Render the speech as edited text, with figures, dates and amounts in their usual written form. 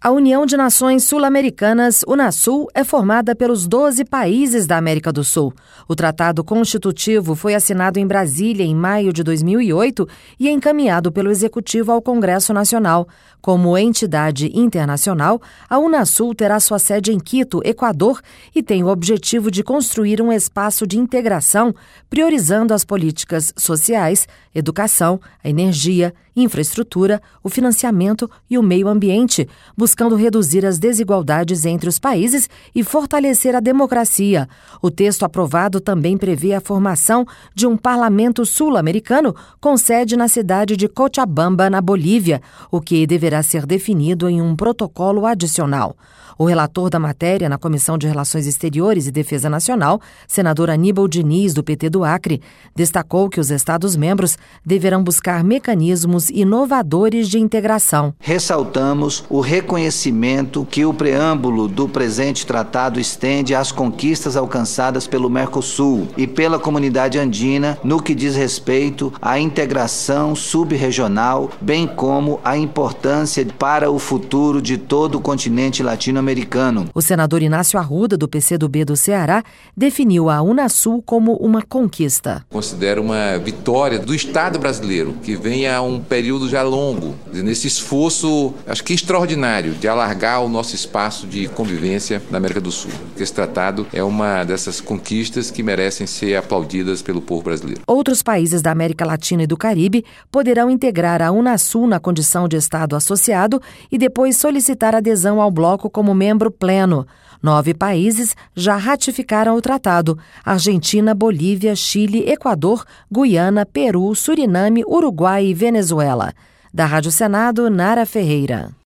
A União de Nações Sul-Americanas, UNASUL, é formada pelos 12 países da América do Sul. O tratado constitutivo foi assinado em Brasília em maio de 2008 e é encaminhado pelo Executivo ao Congresso Nacional. Como entidade internacional, a UNASUL terá sua sede em Quito, Equador, e tem o objetivo de construir um espaço de integração, priorizando as políticas sociais, educação, a energia, infraestrutura, o financiamento e o meio ambiente, buscando reduzir as desigualdades entre os países e fortalecer a democracia. O texto aprovado também prevê a formação de um parlamento sul-americano com sede na cidade de Cochabamba, na Bolívia, o que deverá ser definido em um protocolo adicional. O relator da matéria na Comissão de Relações Exteriores e Defesa Nacional, senador Aníbal Diniz, do PT do Acre, destacou que os Estados-membros deverão buscar mecanismos inovadores de integração. Ressaltamos o reconhecimento que o preâmbulo do presente tratado estende às conquistas alcançadas pelo Mercosul e pela comunidade andina no que diz respeito à integração sub-regional, bem como a importância para o futuro de todo o continente latino-americano. O senador Inácio Arruda, do PCdoB do Ceará, definiu a UNASUL como uma conquista. Considero uma vitória do Estado brasileiro, que vem a um período já longo, nesse esforço, acho que extraordinário, de alargar o nosso espaço de convivência na América do Sul. Esse tratado é uma dessas conquistas que merecem ser aplaudidas pelo povo brasileiro. Outros países da América Latina e do Caribe poderão integrar a UNASUL na condição de Estado associado e depois solicitar adesão ao bloco como membro pleno. 9 países já ratificaram o tratado: Argentina, Bolívia, Chile, Equador, Guiana, Peru, Suriname, Uruguai e Venezuela. Da Rádio Senado, Nara Ferreira.